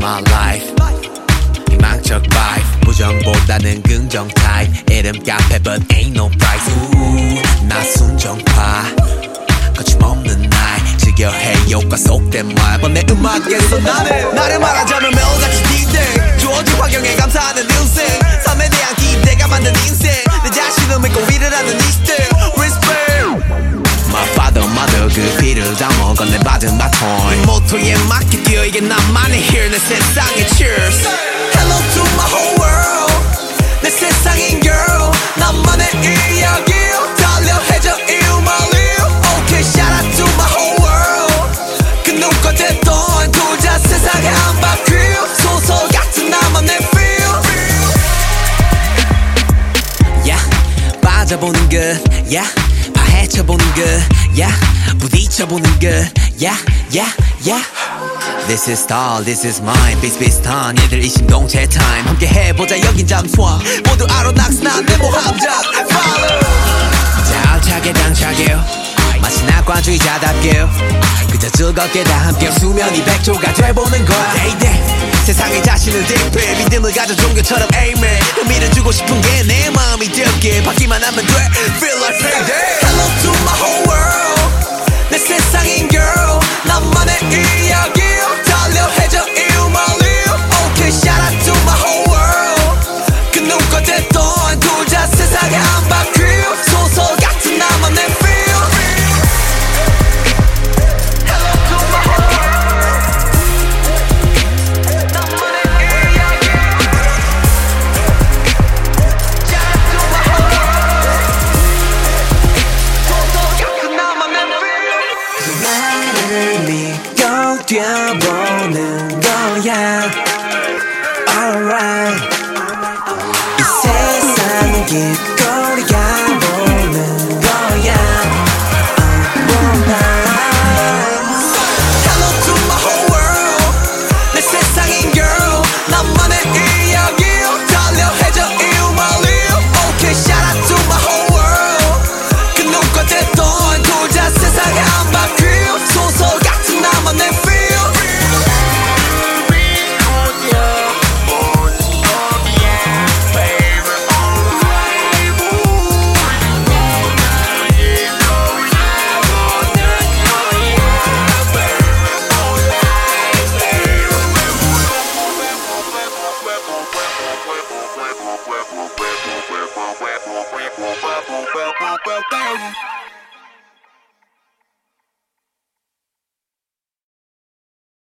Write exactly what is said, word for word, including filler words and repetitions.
my life. 희망적 vibe 부정보다는 긍정 type. 이름 카페 but ain't no price. 우우 나 순정파 거침없는 날 즐겨해 효과 속된 말. 번 내 음악에서 나는 나를 말하자면 매일같이 D-Day. 주어진 환경에 감사하는 인생. 삶에 대한 기대가 만든 인생. 내 자신을 믿고 일을 하는 이 시대. Respect My father, mother 그 피를 담아 건네받은 바톤. 이 모토에 맞게 뛰어 이게 나만의 here. 내 세상의 cheers. Hello to my whole world. 내 세상인 girl. 나만의 이야기 달려 해줘 you my live. Okay shout out to my whole world. 그 누가 됐던 둘다 세상에 한 바퀴. 소설 같은 나만의 feel. Yeah 빠져보는 것 yeah 파헤쳐보는 것 yeah 부딪혀보는 것 yeah yeah yeah. This is star, this is mine. 비슷비슷한 일들 이심동체 time. 함께 해보자 여긴 잠수함. 모두 알아 낙선한 내 모함장 Follow 자 알차게 당차게 마치 낙관주의자답게 그저 즐겁게 다 함께 수면이 백조가 돼보는 거야. Day day 세상에 자신을 대입해 믿음을 가져 종교처럼 amen. 의미를 주고 싶은 게 내 마음이 되게 받기만 하면 돼. Feel like payday. Hello to my whole world. 내 세상인 girl. 나만의 이야기 달려 해줘 you my live. Okay shout out to my whole world. 그 누가 됐던 둘 다 세상에 한 바퀴. 소설 같은 나만의 feel. Hello to my whole world. 나만의 이야기 shout out to my whole world. 소설 같은 나만의 feel. 나를 믿고 뛰어보는 거야. Alright 이 세상 길거리 가보는 거야. Hello to my whole world. 내 세상인 girl. 나만의 이야기 달려 해줘 you my live. Okay shout out to my whole world. 그 누가 됐던 둘 다 세상에 한 바퀴. 소설 같은 나만의 feel. Well, well, well, well, well, well, well, well, well, well, well, well, well, well, well, well, well,